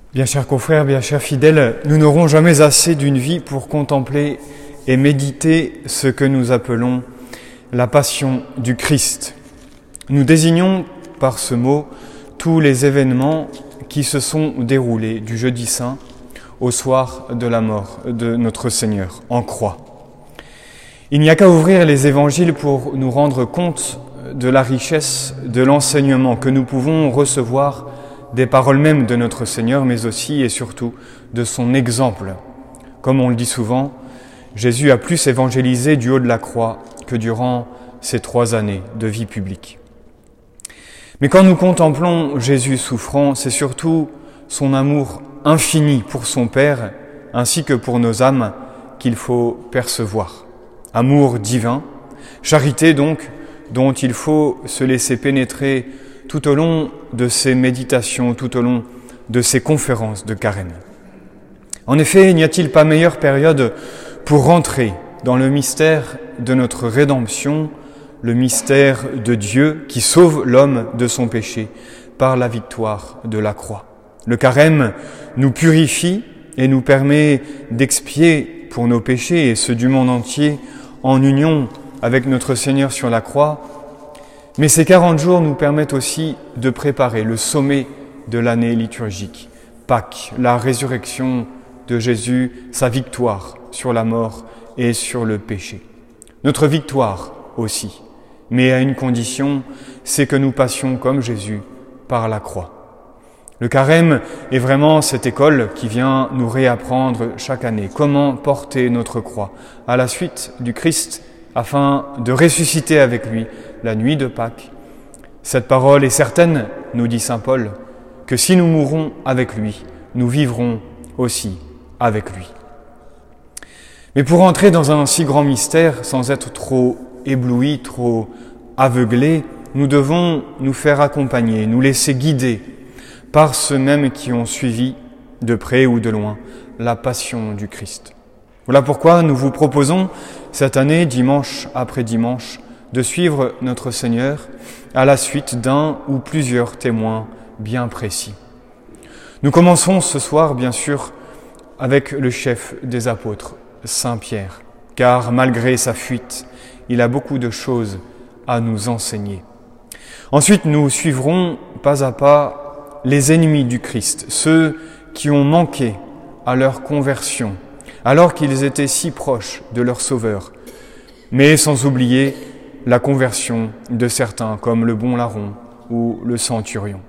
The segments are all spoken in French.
Bien chers confrères, bien chers fidèles, nous n'aurons jamais assez d'une vie pour contempler et méditer ce que nous appelons la passion du Christ. Nous désignons par ce mot tous les événements qui se sont déroulés du jeudi saint au soir de la mort de notre Seigneur en croix. Il n'y a qu'à ouvrir les évangiles pour nous rendre compte de la richesse de l'enseignement que nous pouvons recevoir des paroles mêmes de notre Seigneur, mais aussi et surtout de son exemple. Comme on le dit souvent, Jésus a plus évangélisé du haut de la croix que durant ces 3 années de vie publique. Mais quand nous contemplons Jésus souffrant, c'est surtout son amour infini pour son Père, ainsi que pour nos âmes, qu'il faut percevoir. Amour divin, charité donc, dont il faut se laisser pénétrer tout au long de ces méditations, tout au long de ces conférences de carême. En effet, n'y a-t-il pas meilleure période pour rentrer dans le mystère de notre rédemption, le mystère de Dieu qui sauve l'homme de son péché par la victoire de la croix. Le carême nous purifie et nous permet d'expier pour nos péchés et ceux du monde entier en union avec notre Seigneur sur la croix. Mais ces 40 jours nous permettent aussi de préparer le sommet de l'année liturgique. Pâques, la résurrection de Jésus, sa victoire sur la mort et sur le péché. Notre victoire aussi, mais à une condition, c'est que nous passions comme Jésus par la croix. Le carême est vraiment cette école qui vient nous réapprendre chaque année comment porter notre croix à la suite du Christ afin de ressusciter avec lui la nuit de Pâques. Cette parole est certaine, nous dit saint Paul, que si nous mourrons avec lui, nous vivrons aussi avec lui. Mais pour entrer dans un si grand mystère, sans être trop éblouis, trop aveuglés, nous devons nous faire accompagner, nous laisser guider par ceux mêmes qui ont suivi, de près ou de loin, la passion du Christ. Voilà pourquoi nous vous proposons cette année, dimanche après dimanche, de suivre notre Seigneur à la suite d'un ou plusieurs témoins bien précis. Nous commençons ce soir, bien sûr, avec le chef des apôtres, Saint Pierre, car malgré sa fuite, il a beaucoup de choses à nous enseigner. Ensuite, nous suivrons pas à pas les ennemis du Christ, ceux qui ont manqué à leur conversion, alors qu'ils étaient si proches de leur Sauveur, mais sans oublier la conversion de certains, comme le bon larron ou le centurion.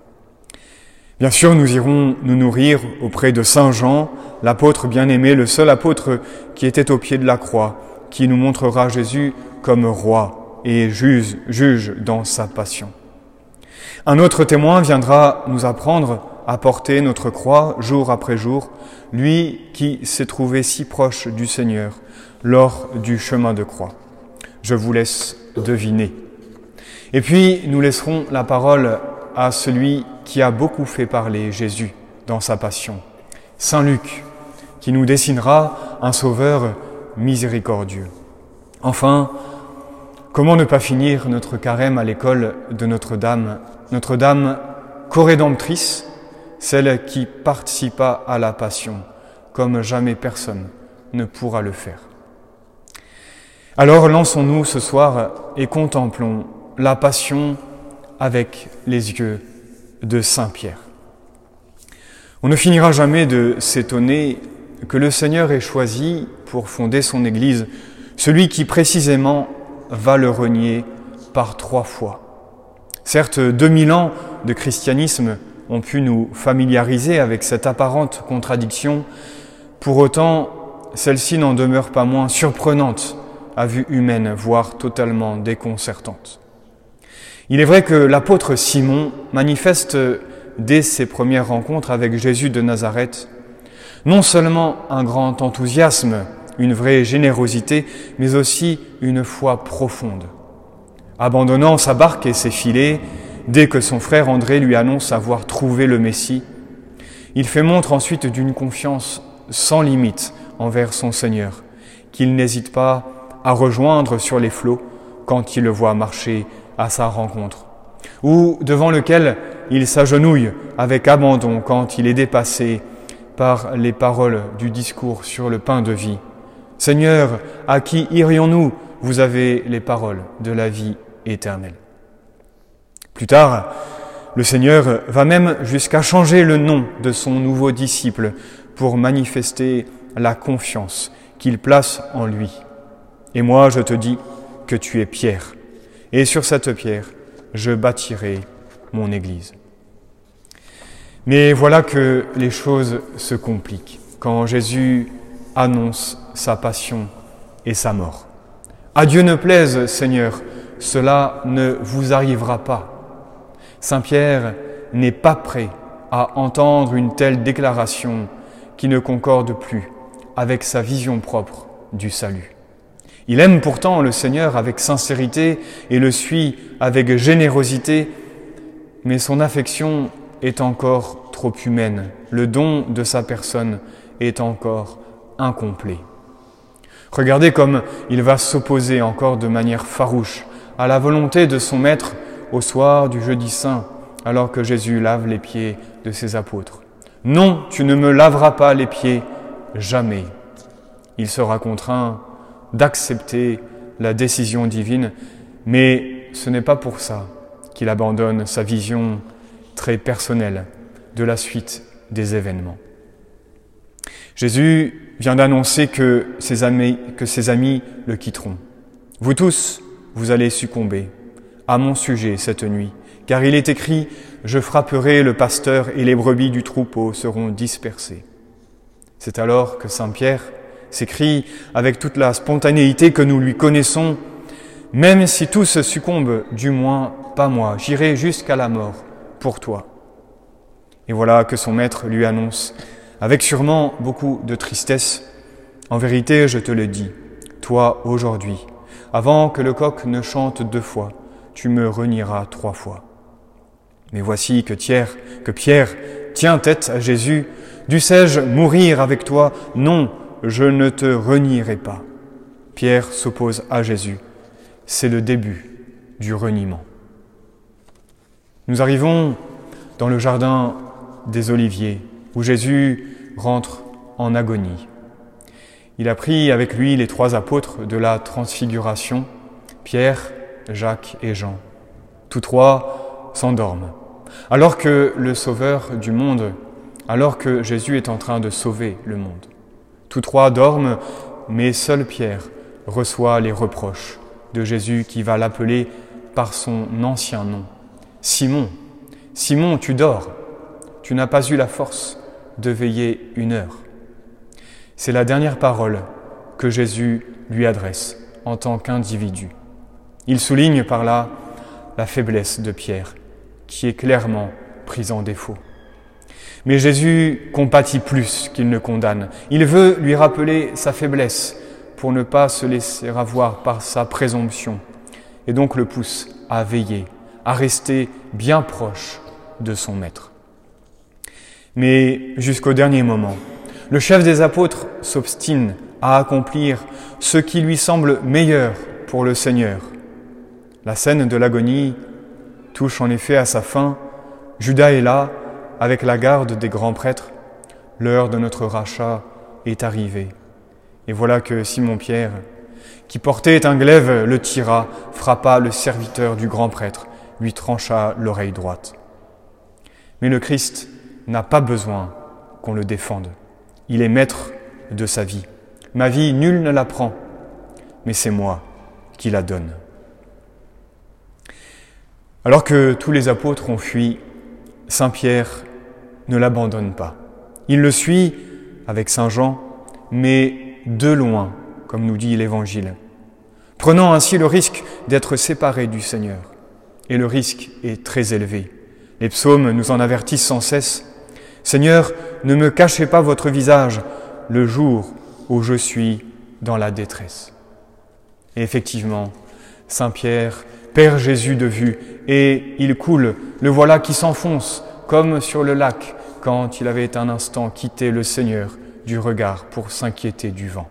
Bien sûr, nous irons nous nourrir auprès de Saint Jean, l'apôtre bien-aimé, le seul apôtre qui était au pied de la croix, qui nous montrera Jésus comme roi et juge dans sa passion. Un autre témoin viendra nous apprendre à porter notre croix jour après jour, lui qui s'est trouvé si proche du Seigneur lors du chemin de croix. Je vous laisse deviner. Et puis, nous laisserons la parole à celui qui a beaucoup fait parler Jésus dans sa passion, Saint Luc, qui nous dessinera un sauveur miséricordieux. Enfin, comment ne pas finir notre carême à l'école de Notre-Dame corédemptrice, celle qui participa à la passion, comme jamais personne ne pourra le faire. Alors lançons-nous ce soir et contemplons la passion avec les yeux de Saint Pierre. On ne finira jamais de s'étonner que le Seigneur ait choisi pour fonder son Église celui qui précisément va le renier par 3 fois. Certes, 2000 ans de christianisme ont pu nous familiariser avec cette apparente contradiction. Pour autant, celle-ci n'en demeure pas moins surprenante à vue humaine, voire totalement déconcertante. Il est vrai que l'apôtre Simon manifeste dès ses premières rencontres avec Jésus de Nazareth non seulement un grand enthousiasme, une vraie générosité, mais aussi une foi profonde. Abandonnant sa barque et ses filets, dès que son frère André lui annonce avoir trouvé le Messie, il fait montre ensuite d'une confiance sans limite envers son Seigneur, qu'il n'hésite pas à rejoindre sur les flots quand il le voit marcher à sa rencontre, ou devant lequel il s'agenouille avec abandon quand il est dépassé par les paroles du discours sur le pain de vie. « Seigneur, à qui irions-nous ? Vous avez les paroles de la vie éternelle. » Plus tard, le Seigneur va même jusqu'à changer le nom de son nouveau disciple pour manifester la confiance qu'il place en lui. « Et moi, je te dis que tu es Pierre, et sur cette pierre, je bâtirai mon Église. » Mais voilà que les choses se compliquent quand Jésus annonce sa passion et sa mort. « À Dieu ne plaise, Seigneur, cela ne vous arrivera pas. » Saint Pierre n'est pas prêt à entendre une telle déclaration qui ne concorde plus avec sa vision propre du salut. Il aime pourtant le Seigneur avec sincérité et le suit avec générosité, mais son affection est encore trop humaine. Le don de sa personne est encore incomplet. Regardez comme il va s'opposer encore de manière farouche à la volonté de son maître au soir du jeudi saint, alors que Jésus lave les pieds de ses apôtres. « Non, tu ne me laveras pas les pieds, jamais. » Il sera contraint d'accepter la décision divine, mais ce n'est pas pour ça qu'il abandonne sa vision très personnelle de la suite des événements. Jésus vient d'annoncer que ses amis le quitteront. « Vous tous, vous allez succomber à mon sujet cette nuit, car il est écrit « Je frapperai le pasteur et les brebis du troupeau seront dispersées. » C'est alors que Saint Pierre s'écrie avec toute la spontanéité que nous lui connaissons « Même si tous succombent, du moins pas moi, j'irai jusqu'à la mort pour toi. » Et voilà que son maître lui annonce, avec sûrement beaucoup de tristesse, « En vérité, je te le dis, toi aujourd'hui, avant que le coq ne chante 2 fois, tu me renieras 3 fois. » Mais voici que Pierre tient tête à Jésus. « Dussé-je mourir avec toi ? Non, je ne te renierai pas. » Pierre s'oppose à Jésus. C'est le début du reniement. Nous arrivons dans le jardin des Oliviers, où Jésus rentre en agonie. Il a pris avec lui les 3 apôtres de la Transfiguration, Pierre, Jacques et Jean. Tous 3 s'endorment. Alors que le Sauveur du monde, alors que Jésus est en train de sauver le monde. Tous 3 dorment, mais seul Pierre reçoit les reproches de Jésus qui va l'appeler par son ancien nom. « Simon, Simon, tu dors, tu n'as pas eu la force de veiller 1 heure. » C'est la dernière parole que Jésus lui adresse en tant qu'individu. Il souligne par là la faiblesse de Pierre, qui est clairement prise en défaut. Mais Jésus compatit plus qu'il ne condamne. Il veut lui rappeler sa faiblesse pour ne pas se laisser avoir par sa présomption, et donc le pousse à veiller, à rester bien proche de son maître. Mais jusqu'au dernier moment, le chef des apôtres s'obstine à accomplir ce qui lui semble meilleur pour le Seigneur. La scène de l'agonie touche en effet à sa fin. Judas est là, avec la garde des grands prêtres. L'heure de notre rachat est arrivée. Et voilà que Simon-Pierre, qui portait un glaive, le tira, frappa le serviteur du grand prêtre, lui trancha l'oreille droite. Mais le Christ n'a pas besoin qu'on le défende. Il est maître de sa vie. Ma vie, nul ne la prend, mais c'est moi qui la donne. Alors que tous les apôtres ont fui, Saint Pierre ne l'abandonne pas. Il le suit avec Saint Jean, mais de loin, comme nous dit l'Évangile, prenant ainsi le risque d'être séparé du Seigneur. Et le risque est très élevé. Les psaumes nous en avertissent sans cesse. « Seigneur, ne me cachez pas votre visage le jour où je suis dans la détresse. » Et effectivement, Saint Pierre perd Jésus de vue et il coule, le voilà qui s'enfonce comme sur le lac quand il avait un instant quitté le Seigneur du regard pour s'inquiéter du vent.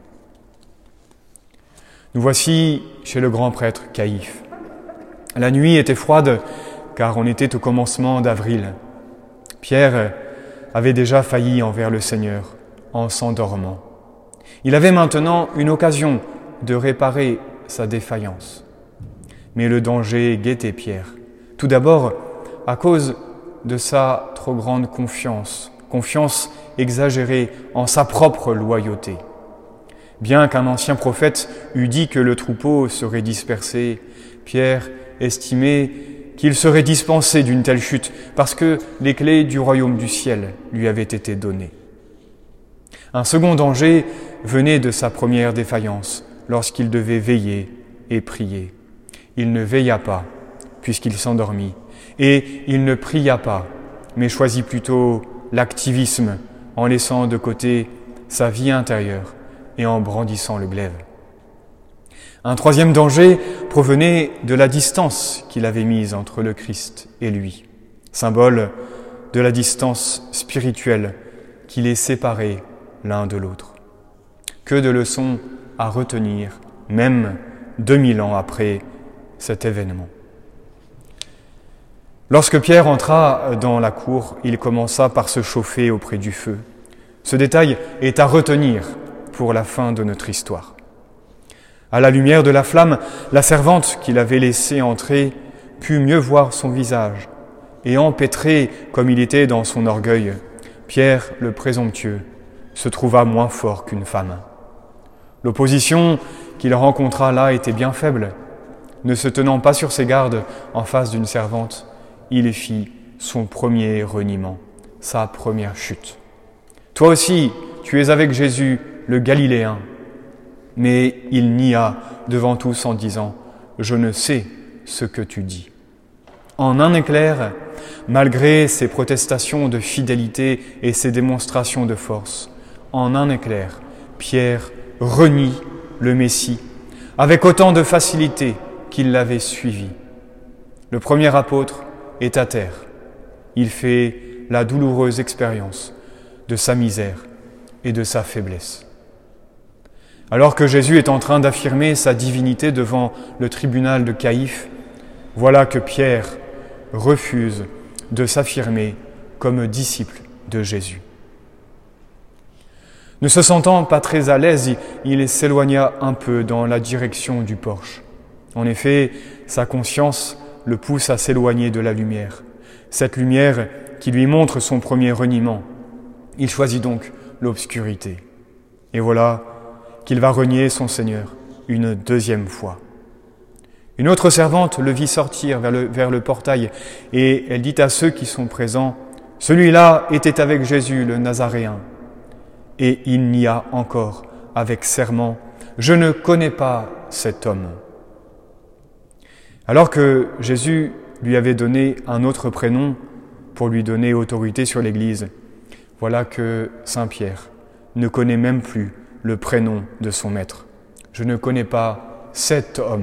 Nous voici chez le grand prêtre Caïphe. La nuit était froide car on était au commencement d'avril. Pierre avait déjà failli envers le Seigneur en s'endormant. Il avait maintenant une occasion de réparer sa défaillance. Mais le danger guettait Pierre. Tout d'abord, à cause de sa trop grande confiance exagérée en sa propre loyauté. Bien qu'un ancien prophète eût dit que le troupeau serait dispersé, Pierre estimait qu'il serait dispensé d'une telle chute parce que les clés du royaume du ciel lui avaient été données. Un second danger venait de sa première défaillance, lorsqu'il devait veiller et prier. Il ne veilla pas, puisqu'il s'endormit, et il ne pria pas, mais choisit plutôt l'activisme en laissant de côté sa vie intérieure et en brandissant le glaive. Un troisième danger provenait de la distance qu'il avait mise entre le Christ et lui, symbole de la distance spirituelle qui les séparait l'un de l'autre. Que de leçons à retenir, même 2000 ans après cet événement. Lorsque Pierre entra dans la cour, il commença par se chauffer auprès du feu. Ce détail est à retenir pour la fin de notre histoire. À la lumière de la flamme, la servante qui l'avait laissé entrer put mieux voir son visage, et empêtré comme il était dans son orgueil, Pierre le présomptueux se trouva moins fort qu'une femme. L'opposition qu'il rencontra là était bien faible. Ne se tenant pas sur ses gardes en face d'une servante, il fit son premier reniement, sa première chute. Toi aussi, tu es avec Jésus, le Galiléen. Mais il nia devant tous en disant « Je ne sais ce que tu dis ». En un éclair, malgré ses protestations de fidélité et ses démonstrations de force, en un éclair, Pierre renie le Messie avec autant de facilité qu'il l'avait suivi. Le premier apôtre est à terre. Il fait la douloureuse expérience de sa misère et de sa faiblesse. Alors que Jésus est en train d'affirmer sa divinité devant le tribunal de Caïphe, voilà que Pierre refuse de s'affirmer comme disciple de Jésus. Ne se sentant pas très à l'aise, il s'éloigna un peu dans la direction du porche. En effet, sa conscience le pousse à s'éloigner de la lumière, cette lumière qui lui montre son premier reniement. Il choisit donc l'obscurité. Et voilà qu'il va renier son Seigneur une deuxième fois. Une autre servante le vit sortir vers le portail et elle dit à ceux qui sont présents « Celui-là était avec Jésus le Nazaréen. » Et il nia encore avec serment « Je ne connais pas cet homme. » Alors que Jésus lui avait donné un autre prénom pour lui donner autorité sur l'Église, voilà que Saint Pierre ne connaît même plus le prénom de son maître. « Je ne connais pas cet homme. »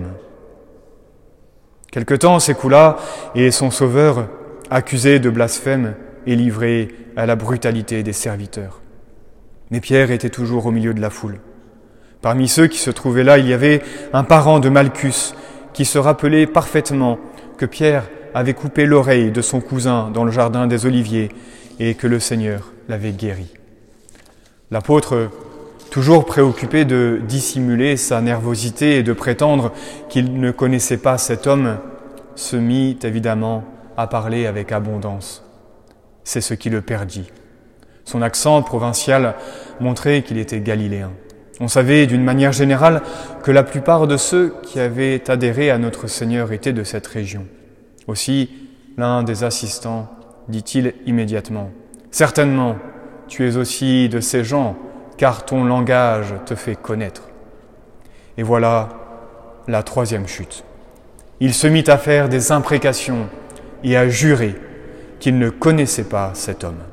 Quelque temps s'écoula et son sauveur, accusé de blasphème, est livré à la brutalité des serviteurs. Mais Pierre était toujours au milieu de la foule. Parmi ceux qui se trouvaient là, il y avait un parent de Malchus qui se rappelait parfaitement que Pierre avait coupé l'oreille de son cousin dans le jardin des Oliviers et que le Seigneur l'avait guéri. L'apôtre, toujours préoccupé de dissimuler sa nervosité et de prétendre qu'il ne connaissait pas cet homme, se mit évidemment à parler avec abondance. C'est ce qui le perdit. Son accent provincial montrait qu'il était galiléen. On savait d'une manière générale que la plupart de ceux qui avaient adhéré à notre Seigneur étaient de cette région. Aussi, l'un des assistants dit-il immédiatement « Certainement, tu es aussi de ces gens, car ton langage te fait connaître. » Et voilà la troisième chute. Il se mit à faire des imprécations et à jurer qu'il ne connaissait pas cet homme.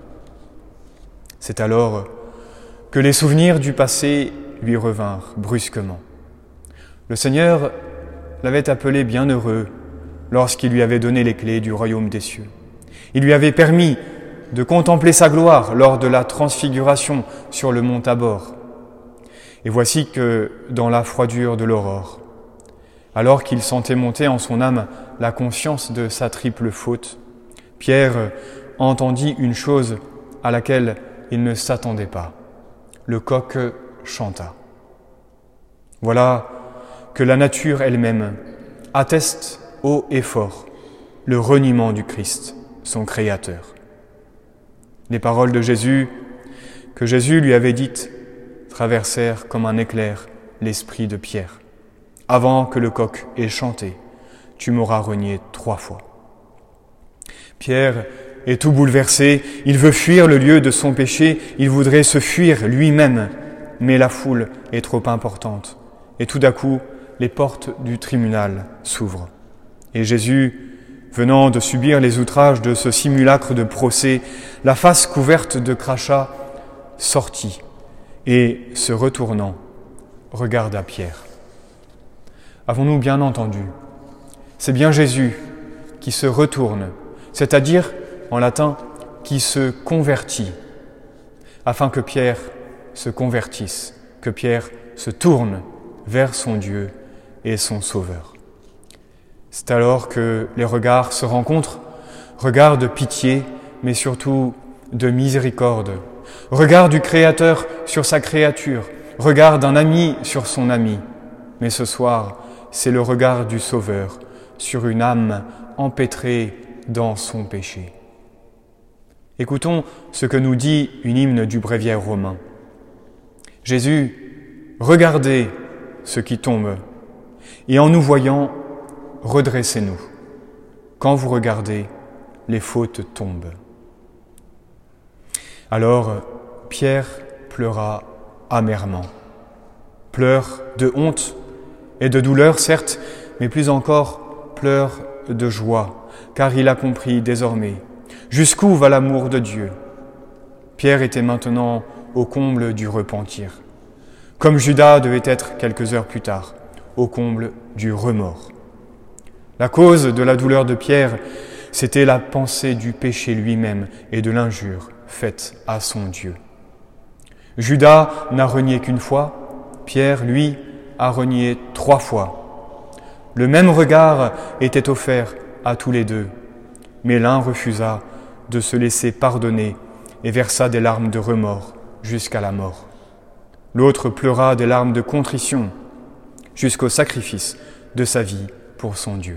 C'est alors que les souvenirs du passé lui revinrent brusquement. Le Seigneur l'avait appelé bienheureux lorsqu'il lui avait donné les clés du royaume des cieux. Il lui avait permis de contempler sa gloire lors de la transfiguration sur le mont Tabor. Et voici que, dans la froidure de l'aurore, alors qu'il sentait monter en son âme la conscience de sa triple faute, Pierre entendit une chose à laquelle il ne s'attendait pas. Le coq chanta. Voilà que la nature elle-même atteste haut et fort le reniement du Christ, son Créateur. Les paroles de Jésus, que Jésus lui avait dites, traversèrent comme un éclair l'esprit de Pierre. Avant que le coq ait chanté, tu m'auras renié 3 fois. Pierre est tout bouleversé, il veut fuir le lieu de son péché, il voudrait se fuir lui-même, mais la foule est trop importante. Et tout d'un coup, les portes du tribunal s'ouvrent. Et Jésus, venant de subir les outrages de ce simulacre de procès, la face couverte de crachats, sortit et, se retournant, regarda Pierre. Avons-nous bien entendu? C'est bien Jésus qui se retourne, c'est-à-dire, en latin, qui se convertit, afin que Pierre se convertisse, que Pierre se tourne vers son Dieu et son Sauveur. C'est alors que les regards se rencontrent, regards de pitié, mais surtout de miséricorde, regard du Créateur sur sa créature, regard d'un ami sur son ami. Mais ce soir, c'est le regard du Sauveur sur une âme empêtrée dans son péché. Écoutons ce que nous dit une hymne du bréviaire romain. Jésus, regardez ce qui tombe, et en nous voyant, redressez-nous. Quand vous regardez, les fautes tombent. Alors, Pierre pleura amèrement. Pleurs de honte et de douleur, certes, mais plus encore, pleurs de joie, car il a compris désormais jusqu'où va l'amour de Dieu. Pierre était maintenant au comble du repentir, comme Judas devait être quelques heures plus tard, au comble du remords. La cause de la douleur de Pierre, c'était la pensée du péché lui-même et de l'injure faite à son Dieu. Judas n'a renié qu'une fois, Pierre, lui, a renié 3 fois. Le même regard était offert à tous les deux, mais l'un refusa de se laisser pardonner et versa des larmes de remords jusqu'à la mort. L'autre pleura des larmes de contrition jusqu'au sacrifice de sa vie pour son Dieu.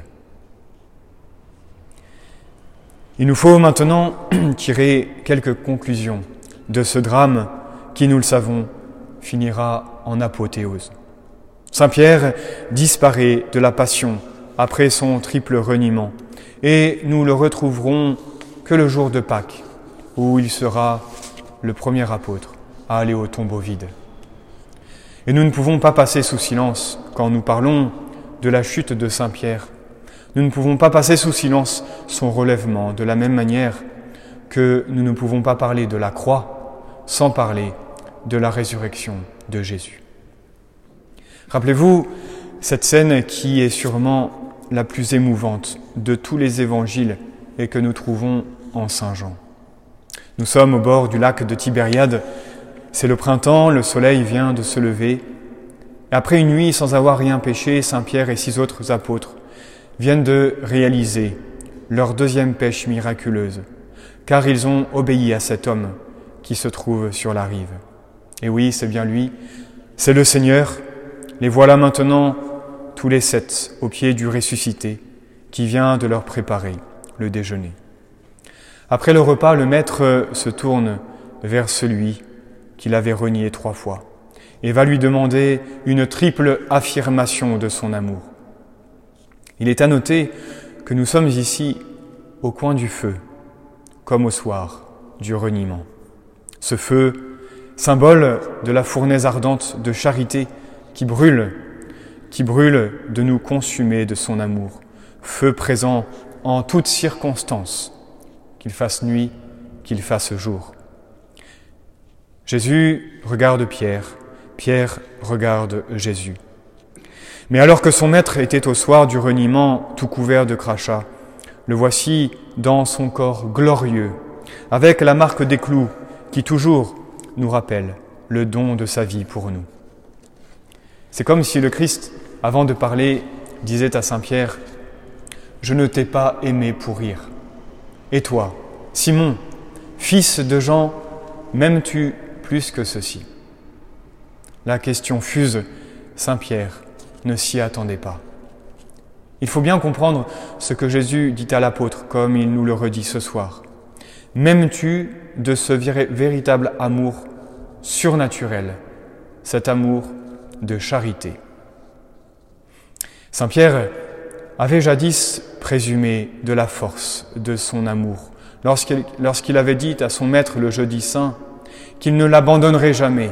Il nous faut maintenant tirer quelques conclusions de ce drame qui, nous le savons, finira en apothéose. Saint Pierre disparaît de la passion après son triple reniement et nous le retrouverons que le jour de Pâques, où il sera le premier apôtre à aller au tombeau vide. Et nous ne pouvons pas passer sous silence, quand nous parlons de la chute de Saint Pierre, nous ne pouvons pas passer sous silence son relèvement, de la même manière que nous ne pouvons pas parler de la croix sans parler de la résurrection de Jésus. Rappelez-vous cette scène qui est sûrement la plus émouvante de tous les évangiles et que nous trouvons en Saint Jean. Nous sommes au bord du lac de Tibériade, c'est le printemps, le soleil vient de se lever. Et après une nuit sans avoir rien péché, Saint Pierre et 6 autres apôtres viennent de réaliser leur 2e pêche miraculeuse, car ils ont obéi à cet homme qui se trouve sur la rive. Et oui, c'est bien lui, c'est le Seigneur. Les voilà maintenant tous les 7 au pied du ressuscité qui vient de leur préparer le déjeuner. Après le repas, le maître se tourne vers celui qu'il avait renié 3 fois et va lui demander une triple affirmation de son amour. Il est à noter que nous sommes ici au coin du feu, comme au soir du reniement. Ce feu, symbole de la fournaise ardente de charité qui brûle de nous consumer de son amour, feu présent en toutes circonstances, qu'il fasse nuit, qu'il fasse jour. Jésus regarde Pierre, Pierre regarde Jésus. Mais alors que son maître était au soir du reniement, tout couvert de crachats, le voici dans son corps glorieux, avec la marque des clous qui toujours nous rappelle le don de sa vie pour nous. C'est comme si le Christ, avant de parler, disait à Saint Pierre « je ne t'ai pas aimé pour rire. Et toi, Simon, fils de Jean, m'aimes-tu plus que ceci ?» La question fuse, Saint Pierre ne s'y attendait pas. Il faut bien comprendre ce que Jésus dit à l'apôtre, comme il nous le redit ce soir. « M'aimes-tu de ce véritable amour surnaturel, cet amour de charité ?» Saint Pierre avait jadis présumé de la force de son amour lorsqu'il avait dit à son maître le jeudi saint qu'il ne l'abandonnerait jamais.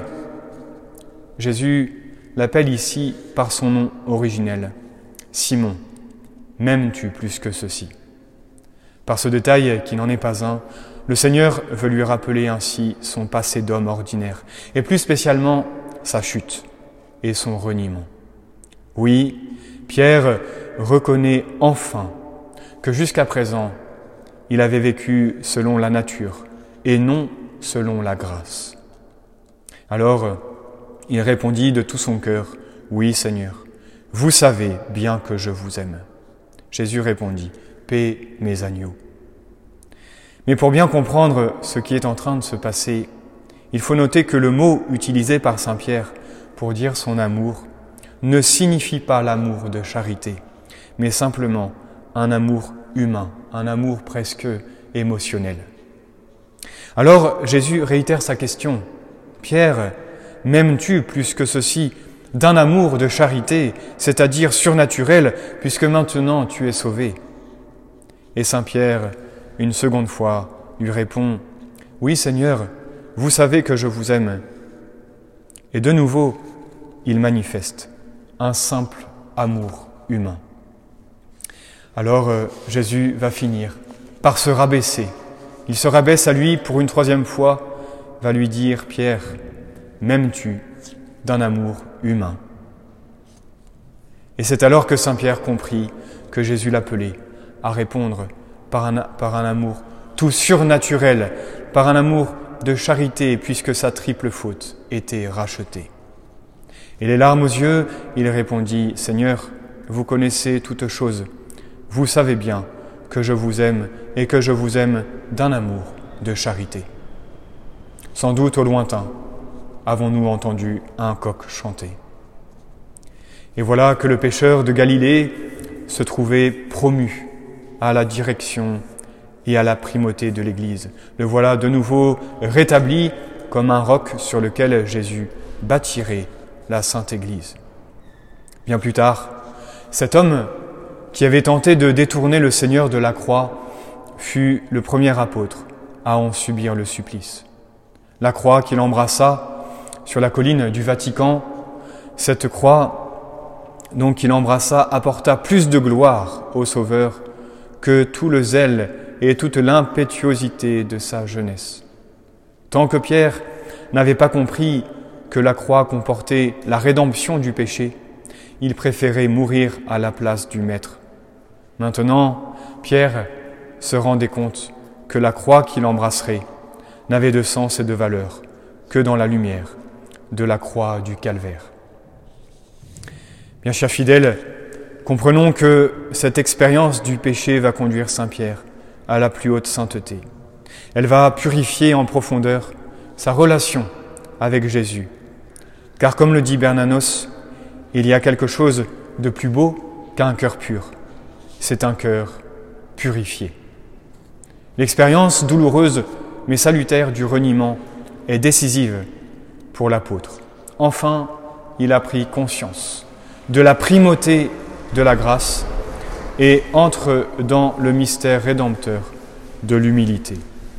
Jésus l'appelle ici par son nom originel. « Simon, m'aimes-tu plus que ceci ?» Par ce détail, qui n'en est pas un, le Seigneur veut lui rappeler ainsi son passé d'homme ordinaire, et plus spécialement sa chute et son reniement. Oui, Pierre reconnaît enfin que jusqu'à présent, il avait vécu selon la nature et non selon la grâce. Alors, il répondit de tout son cœur, « Oui, Seigneur, vous savez bien que je vous aime. » Jésus répondit, « Paix mes agneaux. » Mais pour bien comprendre ce qui est en train de se passer, il faut noter que le mot utilisé par Saint Pierre pour dire son amour ne signifie pas l'amour de charité, mais simplement un amour humain, un amour presque émotionnel. Alors Jésus réitère sa question, « Pierre, m'aimes-tu plus que ceci d'un amour de charité, c'est-à-dire surnaturel, puisque maintenant tu es sauvé ?» Et Saint Pierre, une seconde fois, lui répond, « Oui, Seigneur, vous savez que je vous aime. » Et de nouveau, il manifeste un simple amour humain. Alors Jésus va finir par se rabaisser. Il se rabaisse à lui pour une troisième fois, va lui dire, « Pierre, m'aimes-tu d'un amour humain ?» Et c'est alors que Saint Pierre comprit que Jésus l'appelait à répondre par un amour tout surnaturel, par un amour de charité, puisque sa triple faute était rachetée. Et les larmes aux yeux, il répondit, « Seigneur, vous connaissez toutes choses. Vous savez bien que je vous aime et que je vous aime d'un amour de charité. » Sans doute au lointain, avons-nous entendu un coq chanter. Et voilà que le pêcheur de Galilée se trouvait promu à la direction et à la primauté de l'Église. Le voilà de nouveau rétabli comme un roc sur lequel Jésus bâtirait la Sainte Église. Bien plus tard, cet homme qui avait tenté de détourner le Seigneur de la croix fut le premier apôtre à en subir le supplice. La croix qu'il embrassa sur la colline du Vatican, cette croix donc qu'il embrassa apporta plus de gloire au Sauveur que tout le zèle et toute l'impétuosité de sa jeunesse. Tant que Pierre n'avait pas compris que la croix comportait la rédemption du péché, il préférait mourir à la place du Maître. Maintenant, Pierre se rendait compte que la croix qu'il embrasserait n'avait de sens et de valeur que dans la lumière de la croix du Calvaire. Bien chers fidèles, comprenons que cette expérience du péché va conduire Saint Pierre à la plus haute sainteté. Elle va purifier en profondeur sa relation avec Jésus. Car comme le dit Bernanos, il y a quelque chose de plus beau qu'un cœur pur. C'est un cœur purifié. L'expérience douloureuse mais salutaire du reniement est décisive pour l'apôtre. Enfin, il a pris conscience de la primauté de la grâce et entre dans le mystère rédempteur de l'humilité.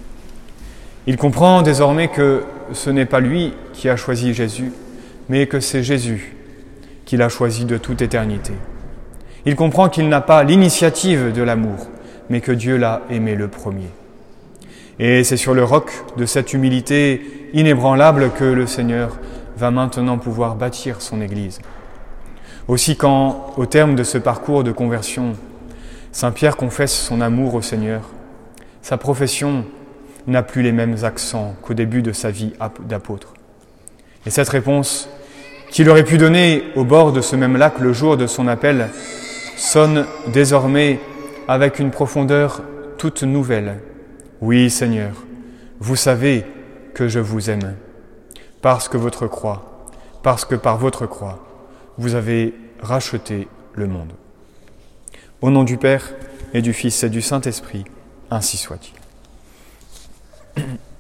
Il comprend désormais que ce n'est pas lui qui a choisi Jésus, mais que c'est Jésus qui l'a choisi de toute éternité. Il comprend qu'il n'a pas l'initiative de l'amour, mais que Dieu l'a aimé le premier. Et c'est sur le roc de cette humilité inébranlable que le Seigneur va maintenant pouvoir bâtir son Église. Aussi quand, au terme de ce parcours de conversion, Saint Pierre confesse son amour au Seigneur, sa profession n'a plus les mêmes accents qu'au début de sa vie d'apôtre. Et cette réponse qu'il aurait pu donner au bord de ce même lac le jour de son appel sonne désormais avec une profondeur toute nouvelle. Oui, Seigneur, vous savez que je vous aime, parce que par votre croix, vous avez racheté le monde. Au nom du Père et du Fils et du Saint-Esprit, ainsi soit-il.